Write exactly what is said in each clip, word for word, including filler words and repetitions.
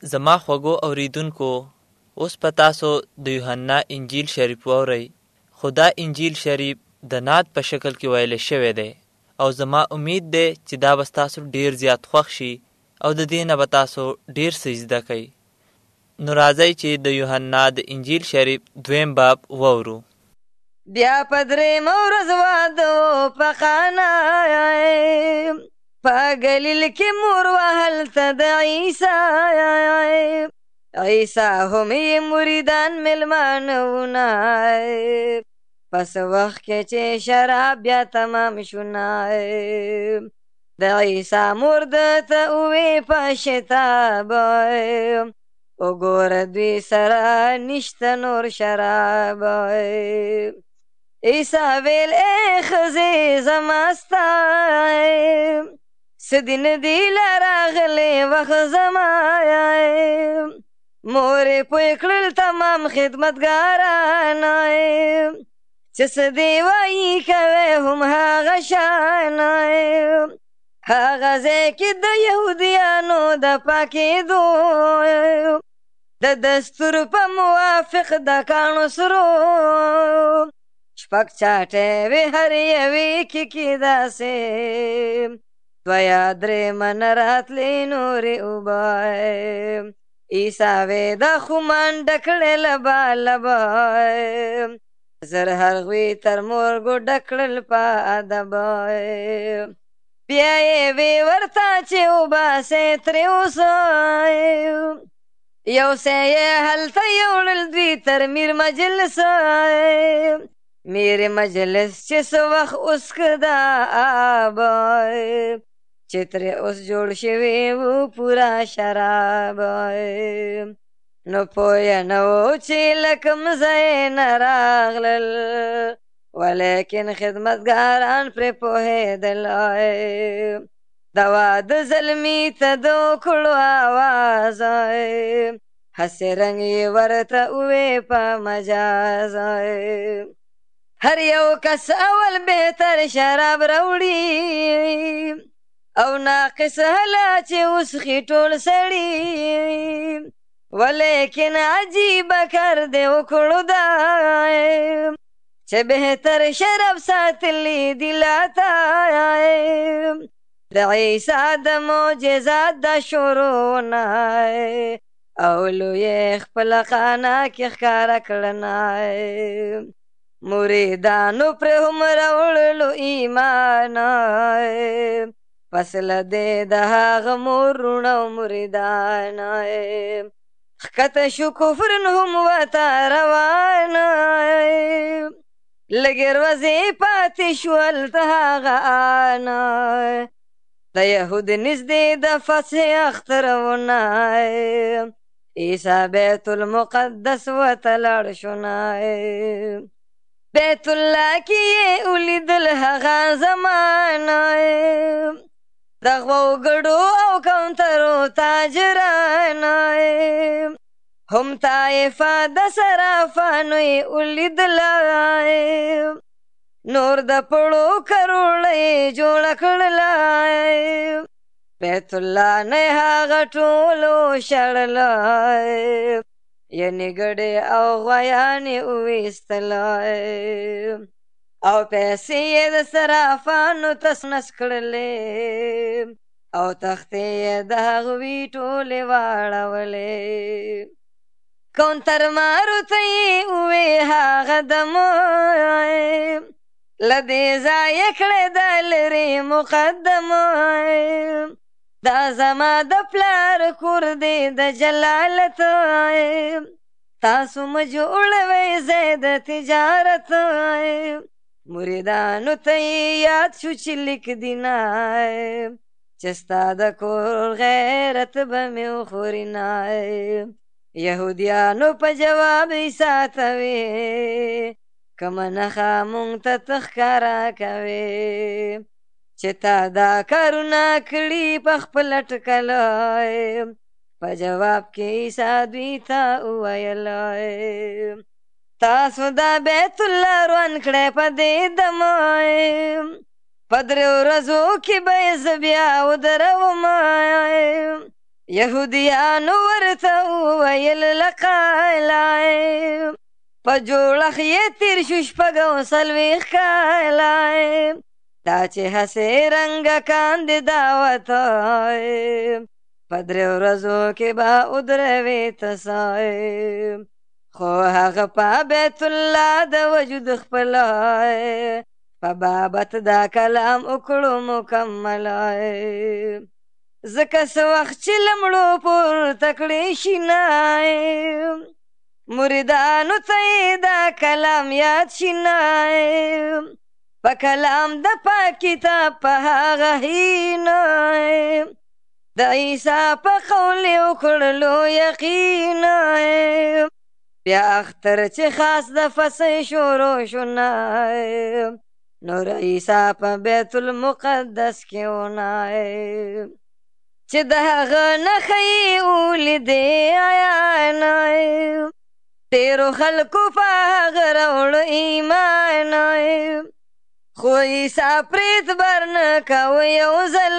زما خوږو اوریدونکو، اوس په تاسو د یوحنا انجیل شریف واورئ. خو دا انجیل شریف د نعت په شکل کې ویل شوی دی او زما امید دی چې دا به تاسو ډیر زیات خوښ شي او د دې نه به تاسو ډیر څه زده کړئ. نو راځئ چې د یوحنا د انجیل شریف دویم باب واورو. بیا په درېیمه ورځ واده و په قانا، په ګلیل کې مور وه هلته د عیسی. عیسی هم یې مریدان مېلمانه وونه، پس وخت کې چې شراب بیا تمام شونه، د عیسی مور ده ته ووې په شتاب، وګوره دوی سره نشته نور شراب. عیسی ویل ای ښځې زما ستا څه دې نه دي لا راغلی وخت زما، مورې پوی کړل تمام خدمتګاران چې څه دې وایي کوی هم هغه شان. هغه ځای کې د یهودیانو د پاکېدو د دستور په موافق د کاڼو سرو شپږ چاټې وې هر یوې کې کې داسې دوه یا درې منه راتلې نورې اوبه. عیسی وې دا خو منډه کړې لبه لبه، زر هغوی تر مرګو ډک کړل په ادب. بیا یې وې ورته چې وباسئ ترې اوسه، یو څه یې هلته یوړل دوی تر میر مجلس. میر مجلس چې څه وخت اوس که دا آب چې ترې اوس جوړ شوي وو پوره شراب. نو پویه نه و چې له کوم ځای نه راغلل، ولیکن خدمتګاران پرې پوهېدل. د واده زلمي ته د وکړو آواز، هسې رنګ یې ورته ووې په مجاز. هر یو کس اول بهتر شراب راوړي او ناقص هله چې وسخي ټول سړي، ولیکن عجیبه کار دې وکړو دا چې بهتر شراب ساتلی دي لاته. د عیسی د معجزات د شروعونه او لوی خپله خانه کې ښکاره کړنه، مریدانو پرې هم راوړلو ایمان. پس له دې د هغه مور وروڼه او مریدان ښکته شو کفرن هم ورته روان. لږې ورځې پاتې شول د هغه آن، د یهود نږدې د فتح اخترونه عیسی بیت المقدس ورته لاړ شونه. بیت الله کې یې ولیدل هغه زمانه، د غوګړو او کونترو تاجران، هم طایفه د صرافانو یې ولیدلی، نور د پړو کروړه یې جوړه کړلی، بیت الله نه یې هغه ټول وشړلی، یعنې ګډې او غویانې وویستلی، او پیسې یې د صرافانو تس نس کړلې، او تختې یې د هغوی ټولې واړولې. کونتر مارو ته یې ووې هغه دمه، له دې ځایه کړې دا لرې مقدمه، دا زما د پلار کور دی د جلالت، تاسو مه جوړوئ ځای د تجارت. مریدانو ته یې یاد شو چې لیک دینه، چې ستا د کور غیرت به مې وخورینه. یهودیانو په جواب عیسی ته وې کومه نښه مونږ ته ته ښکاره کوې چې تا دا کارونه کړي په خپله ټکلی. په جواب کې عیسی دوی ته وویل تاسو دا بیت الله روان کړی په دې دمه، په درې ورځو کې به یې زه بیا ودروم. یهودیانو ورته وویل لقایلای په جوړښت یې تېر شو شپږ او څلوېښت کاله دا چې هسې رنګه کاندې دعوت په درې ورځو کې به ودروې ته صاحب خو هغه په بیت الله د وجود خپل په بابت دا کلام وکړو مکمل ځکه څه وخت چې له مړو پورته کړې شینه مریدانو ته یې دا کلام یاد شینه په کلام د پاک کتاب په هغه هینه د عیسی په قول یې وکړلو یقینه بیا اختر چې خاص د فصح شروع شو نه نور عیسی په بیت المقدس کې ونه چې د هغه نښې یې ولیدې عیانه تېرو خلکو په هغه راوړه ایمان خو عیسی پرې اعتبار نه کوه یو ځل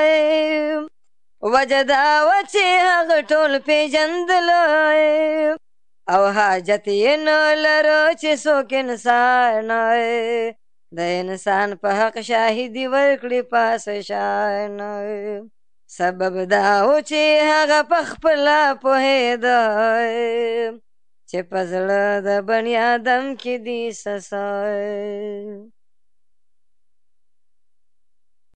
وجه دا وه چې هغه ټول پېژندلی او حاجت یې نه لره چې څوک انسان د انسان په حق شاهدي ورکړي پاسه شان سبب دا و چې هغه په خپله پوهېده چې په زړه د بني آدم کې دي څه